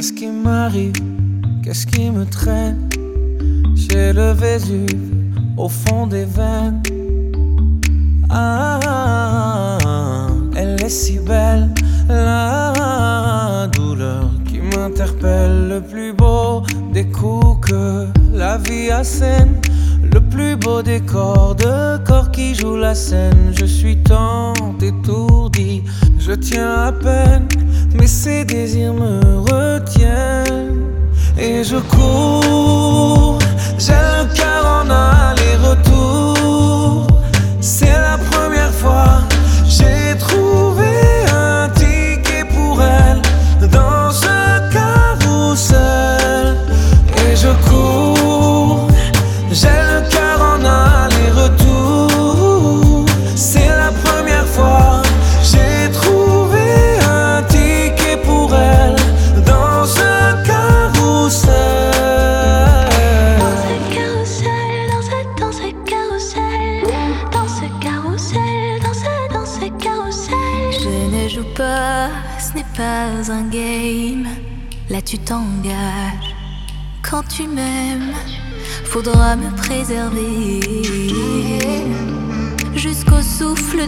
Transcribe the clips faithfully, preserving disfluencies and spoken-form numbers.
Qu'est-ce qui m'arrive? Qu'est-ce qui me traîne? J'ai le Vésuve au fond des veines. Ah, elle est si belle, la douleur qui m'interpelle. Le plus beau des coups que la vie assène, le plus beau des corps de corps qui jouent la scène. Je suis tant étourdi, je tiens à peine, mais ces désirs me retiennent. Et je cours, j'ai le cœur en aller-retour. C'est la première fois, j'ai trouvé un ticket pour elle dans ce carrousel. Et je cours, j'ai le cœur en aller-retour. C'est la première fois, j'ai trouvé un ticket pour elle dans ce carrousel. Dans ce carrousel, dans ce, dans ce carrousel, dans ce carrousel, dans ce, dans ce carrousel. Je ne joue pas, ce n'est pas un game. Là tu t'engages. Quand tu m'aimes, faudra me préserver jusqu'au souffle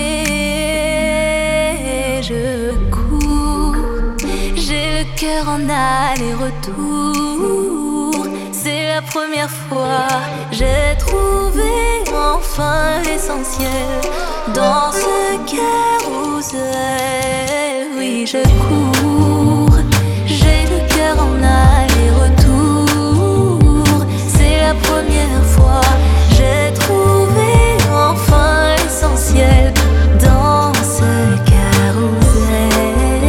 dernier. Je cours, j'ai le cœur en aller-retour. C'est la première fois, j'ai trouvé enfin l'essentiel dans ce carrousel. Oui, je cours, j'ai le cœur en aller-retour. C'est la première fois, j'ai trouvé enfin l'essentiel dans ce carrousel.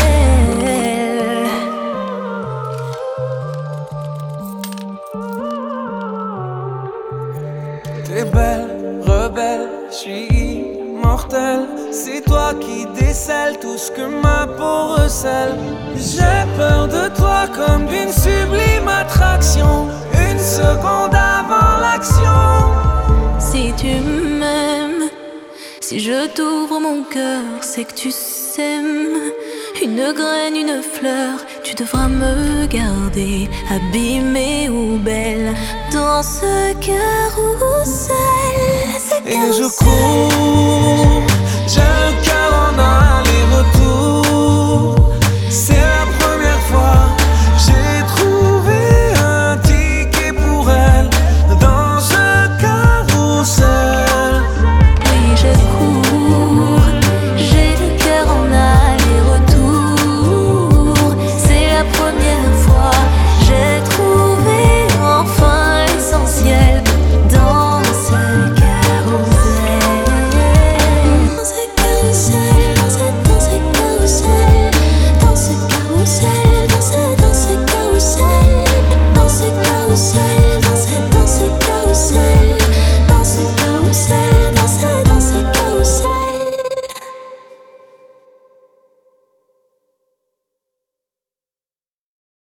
T'es belle, rebelle, j'suis immortel. C'est toi qui décèles tout ce que ma peau recèle. J'ai peur de toi comme d'une sublime attraction, une seconde avant l'action. Si tu m'aimes, si je t'ouvre mon cœur, c'est que tu s'aimes. Une graine, une fleur, tu devras me garder abîmée ou belle dans ce carrousel. Ce Et je carrousel. cours,